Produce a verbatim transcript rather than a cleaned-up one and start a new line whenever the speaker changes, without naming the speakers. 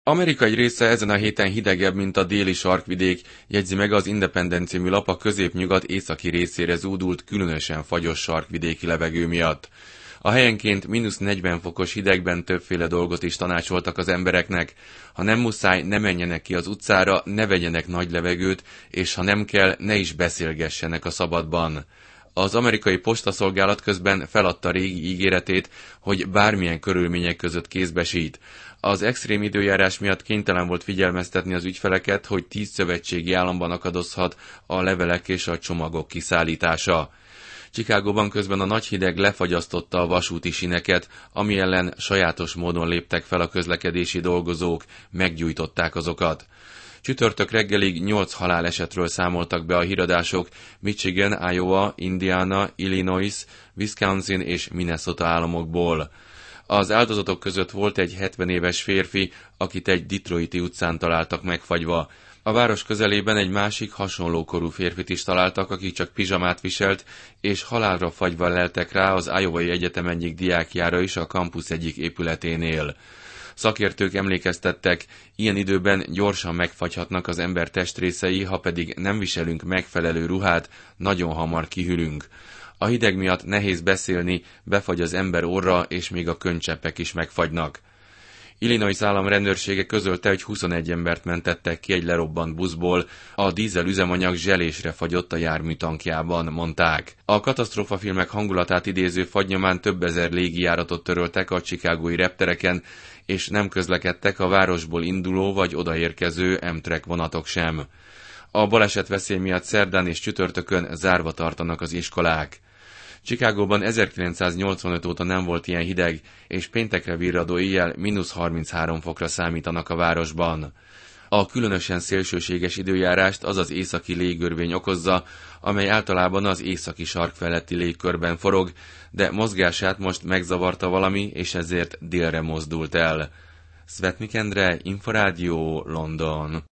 Amerika egy része ezen a héten hidegebb, mint a déli sarkvidék, jegyzi meg az Independent című lap a középnyugat északi részére zúdult, különösen fagyos sarkvidéki levegő miatt. A helyenként mínusz negyven fokos hidegben többféle dolgot is tanácsoltak az embereknek. Ha nem muszáj, ne menjenek ki az utcára, ne vegyenek nagy levegőt, és ha nem kell, ne is beszélgessenek a szabadban. Az amerikai postaszolgálat közben feladta régi ígéretét, hogy bármilyen körülmények között kézbesít. Az extrém időjárás miatt kénytelen volt figyelmeztetni az ügyfeleket, hogy tíz szövetségi államban akadozhat a levelek és a csomagok kiszállítása. Chicagóban közben a nagy hideg lefagyasztotta a vasúti sineket, ami ellen sajátos módon léptek fel a közlekedési dolgozók, meggyújtották azokat. Csütörtök reggelig nyolc halálesetről számoltak be a híradások Michigan, Iowa, Indiana, Illinois, Wisconsin és Minnesota államokból. Az áldozatok között volt egy hetven éves férfi, akit egy detroiti utcán találtak megfagyva. A város közelében egy másik hasonló korú férfit is találtak, aki csak pizsamát viselt, és halálra fagyva leltek rá az Iowai Egyetem egyik diákjára is a kampusz egyik épületénél. Szakértők emlékeztettek, ilyen időben gyorsan megfagyhatnak az ember testrészei, ha pedig nem viselünk megfelelő ruhát, nagyon hamar kihűlünk. A hideg miatt nehéz beszélni, befagy az ember orra, és még a könycseppek is megfagynak. Illinois állam rendőrsége közölte, hogy huszonegy embert mentettek ki egy lerobbant buszból, a dízel üzemanyag zselésre fagyott a jármű tankjában, mondták. A katasztrófafilmek hangulatát idéző fagynyomán több ezer légijáratot töröltek a chicagói reptereken, és nem közlekedtek a városból induló vagy odaérkező Amtrak vonatok sem. A baleset veszély miatt szerdán és csütörtökön zárva tartanak az iskolák. Chicagóban ezerkilencszáznyolcvanöt óta nem volt ilyen hideg, és péntekre virradó éjjel mínusz harminchárom fokra számítanak a városban. A különösen szélsőséges időjárást az az északi légörvény okozza, amely általában az északi sark feletti légkörben forog, de mozgását most megzavarta valami, és ezért délre mozdult el. Szvetnik Endre, Inforádió, London.